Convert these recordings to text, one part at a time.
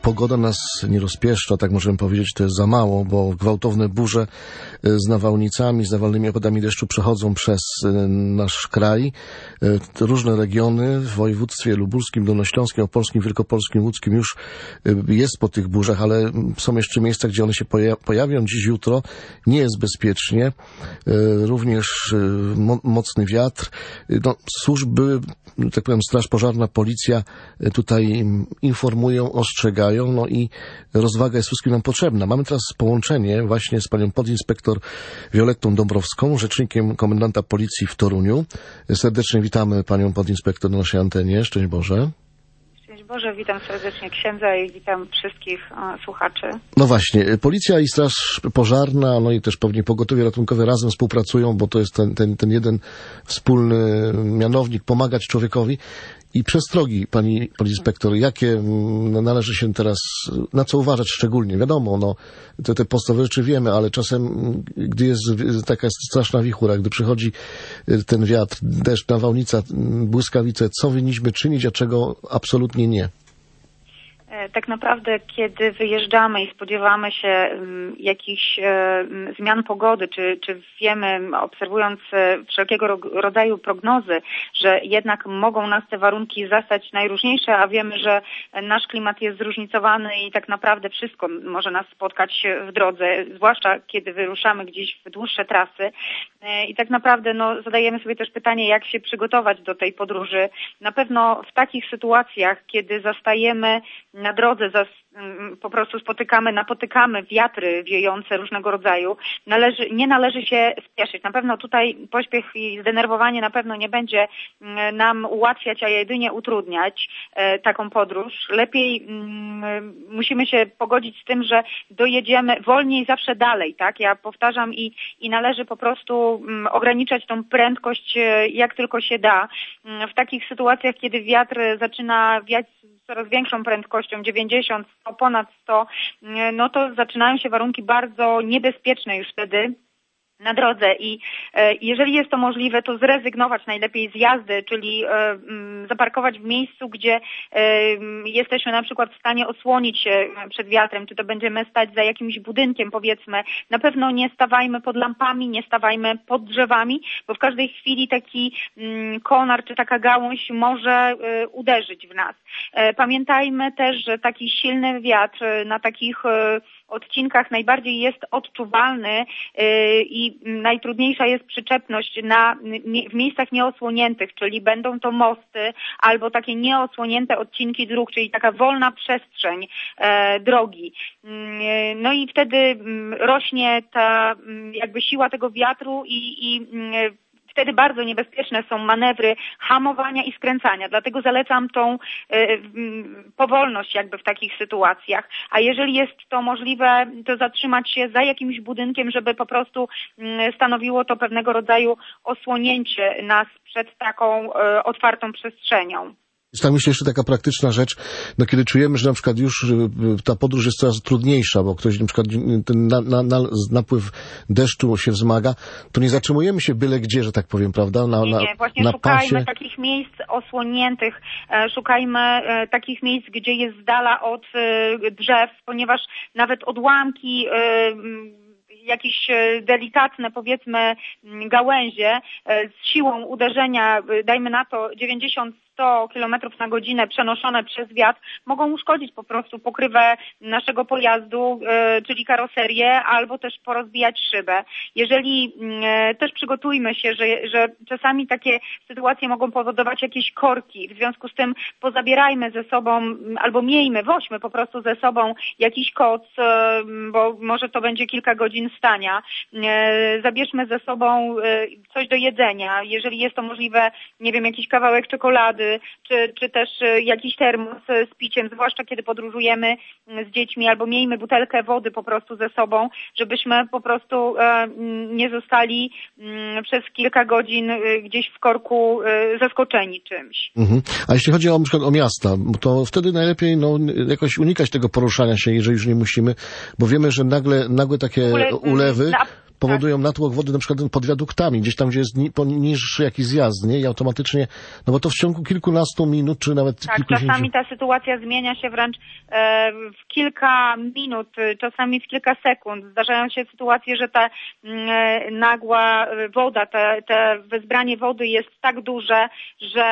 pogoda nas nie rozpieszcza, tak możemy powiedzieć, to jest za mało, bo gwałtowne burze z nawałnicami, z nawalnymi opadami deszczu przechodzą przez nasz kraj. Różne regiony w województwie lubuskim, dolnośląskim, opolskim, wielkopolskim, łódzkim już jest po tych burzach, ale są jeszcze miejsca, gdzie one się pojawią. Dziś, jutro nie jest bezpiecznie. Również mocny wiatr. No, służby, tak powiem, Straż Pożarna, Policja tutaj informują, ostrzegają, no i rozwaga jest wszystkim nam potrzebna. Mamy teraz połączenie właśnie z panią podinspektor Violettą Dąbrowską, rzecznikiem komendanta Policji w Toruniu. Serdecznie witamy panią podinspektor na naszej antenie. Szczęść Boże. Szczęść Boże, witam serdecznie księdza i witam wszystkich słuchaczy. No właśnie, Policja i Straż Pożarna, no i też pewnie pogotowie ratunkowe razem współpracują, bo to jest ten jeden wspólny mianownik, pomagać człowiekowi. I przestrogi, pani podinspektor, jakie należy się teraz, na co uważać szczególnie? Wiadomo, no, te podstawowe rzeczy wiemy, ale czasem, gdy jest taka straszna wichura, gdy przychodzi ten wiatr, deszcz, nawałnica, błyskawice, co powinniśmy czynić, a czego absolutnie nie? Tak naprawdę, kiedy wyjeżdżamy i spodziewamy się jakichś zmian pogody, czy wiemy, obserwując wszelkiego rodzaju prognozy, że jednak mogą nas te warunki zastać najróżniejsze, a wiemy, że nasz klimat jest zróżnicowany i tak naprawdę wszystko może nas spotkać w drodze, zwłaszcza kiedy wyruszamy gdzieś w dłuższe trasy. I tak naprawdę zadajemy sobie też pytanie, jak się przygotować do tej podróży. Na pewno w takich sytuacjach, kiedy zastajemy na drodze, po prostu napotykamy wiatry wiejące różnego rodzaju, nie należy się spieszyć. Na pewno tutaj pośpiech i zdenerwowanie na pewno nie będzie nam ułatwiać, a jedynie utrudniać taką podróż. Lepiej musimy się pogodzić z tym, że dojedziemy wolniej zawsze dalej, tak? Ja powtarzam i należy po prostu ograniczać tą prędkość jak tylko się da. W takich sytuacjach, kiedy wiatr zaczyna wiać z coraz większą prędkością, 90, 100, ponad 100, no to zaczynają się warunki bardzo niebezpieczne już wtedy na drodze i jeżeli jest to możliwe, to zrezygnować najlepiej z jazdy, czyli zaparkować w miejscu, gdzie jesteśmy na przykład w stanie osłonić się przed wiatrem, czy to będziemy stać za jakimś budynkiem, powiedzmy. Na pewno nie stawajmy pod lampami, nie stawajmy pod drzewami, bo w każdej chwili taki konar czy taka gałąź może uderzyć w nas. Pamiętajmy też, że taki silny wiatr na takich odcinkach najbardziej jest odczuwalny i najtrudniejsza jest przyczepność w miejscach nieosłoniętych, czyli będą to mosty albo takie nieosłonięte odcinki dróg, czyli taka wolna przestrzeń drogi. No i wtedy rośnie ta jakby siła tego wiatru i wtedy bardzo niebezpieczne są manewry hamowania i skręcania. Dlatego zalecam tą powolność jakby w takich sytuacjach. A jeżeli jest to możliwe, to zatrzymać się za jakimś budynkiem, żeby po prostu stanowiło to pewnego rodzaju osłonięcie nas przed taką otwartą przestrzenią. Jest myślę jeszcze taka praktyczna rzecz, kiedy czujemy, że na przykład już ta podróż jest coraz trudniejsza, bo ktoś na przykład ten napływ deszczu się wzmaga, to nie zatrzymujemy się byle gdzie, że tak powiem, prawda? Nie, właśnie na szukajmy pasie. Takich miejsc osłoniętych, szukajmy takich miejsc, gdzie jest z dala od drzew, ponieważ nawet odłamki, jakieś delikatne, powiedzmy, gałęzie z siłą uderzenia, dajmy na to 90-100 km na godzinę przenoszone przez wiatr, mogą uszkodzić po prostu pokrywę naszego pojazdu, czyli karoserię, albo też porozbijać szybę. Jeżeli też przygotujmy się, że czasami takie sytuacje mogą powodować jakieś korki, w związku z tym pozabierajmy ze sobą, albo woźmy po prostu ze sobą jakiś koc, bo może to będzie kilka godzin stania. Zabierzmy ze sobą coś do jedzenia, jeżeli jest to możliwe, nie wiem, jakiś kawałek czekolady, czy też jakiś termos z piciem, zwłaszcza kiedy podróżujemy z dziećmi, albo miejmy butelkę wody po prostu ze sobą, żebyśmy po prostu nie zostali przez kilka godzin gdzieś w korku zaskoczeni czymś. Mhm. A jeśli chodzi na przykład o miasta, to wtedy najlepiej jakoś unikać tego poruszania się, jeżeli już nie musimy, bo wiemy, że nagłe takie ulewy powodują natłok wody na przykład pod wiaduktami, gdzieś tam, gdzie jest niższy jakiś zjazd, nie? I automatycznie, no bo to w ciągu kilkunastu minut, czy nawet tak, kilkudziesięciu... czasami ta sytuacja zmienia się wręcz w kilka minut, czasami w kilka sekund. Zdarzają się sytuacje, że ta nagła woda, te wezbranie wody jest tak duże, że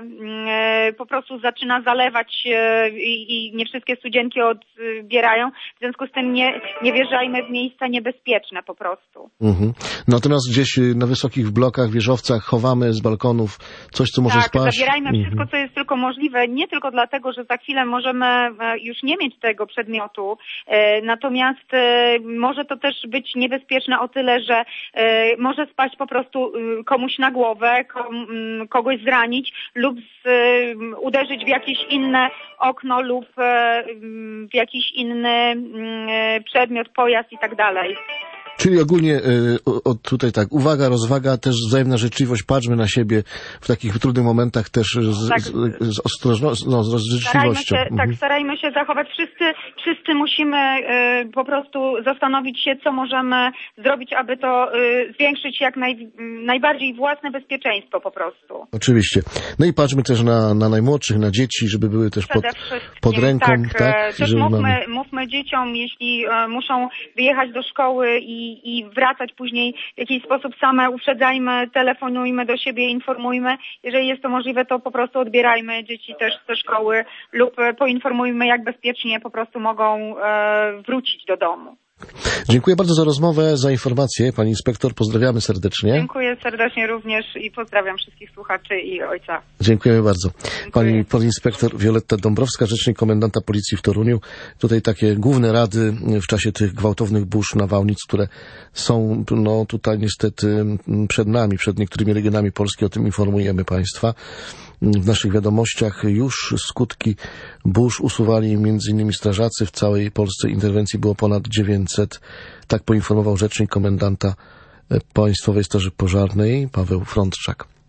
po prostu zaczyna zalewać i nie wszystkie studzienki odbierają. W związku z tym nie wjeżdżajmy w miejsca niebezpieczne po prostu. Natomiast gdzieś na wysokich blokach, wieżowcach chowamy z balkonów coś, co może spaść. Tak, zabierajmy wszystko, co jest tylko możliwe, nie tylko dlatego, że za chwilę możemy już nie mieć tego przedmiotu, natomiast może to też być niebezpieczne o tyle, że może spaść po prostu komuś na głowę, kogoś zranić lub uderzyć w jakieś inne okno lub w jakiś inny przedmiot, pojazd i tak dalej. Czyli ogólnie tutaj tak, uwaga, rozwaga, też wzajemna życzliwość, patrzmy na siebie w takich trudnych momentach też z ostrożnością, z życzliwością. Starajmy się zachować. Wszyscy musimy po prostu zastanowić się, co możemy zrobić, aby to zwiększyć jak najbardziej własne bezpieczeństwo po prostu. Oczywiście. No i patrzmy też na najmłodszych, na dzieci, żeby były też pod ręką. Tak? Też mówmy dzieciom, jeśli muszą wyjechać do szkoły i wracać później w jakiś sposób same, uprzedzajmy, telefonujmy do siebie, informujmy. Jeżeli jest to możliwe, to po prostu odbierajmy dzieci też ze szkoły lub poinformujmy, jak bezpiecznie po prostu mogą wrócić do domu. Dziękuję bardzo za rozmowę, za informację. Pani inspektor, pozdrawiamy serdecznie. Dziękuję serdecznie również i pozdrawiam wszystkich słuchaczy i ojca. Dziękujemy bardzo. Pani podinspektor Wioletta Dąbrowska, rzecznik komendanta policji w Toruniu. Tutaj takie główne rady w czasie tych gwałtownych burz, nawałnic, które są tutaj niestety przed nami, przed niektórymi regionami Polski. O tym informujemy Państwa. W naszych wiadomościach już skutki burz usuwali m.in. strażacy. W całej Polsce interwencji było ponad 900. Tak poinformował rzecznik komendanta Państwowej Straży Pożarnej Paweł Frądczak.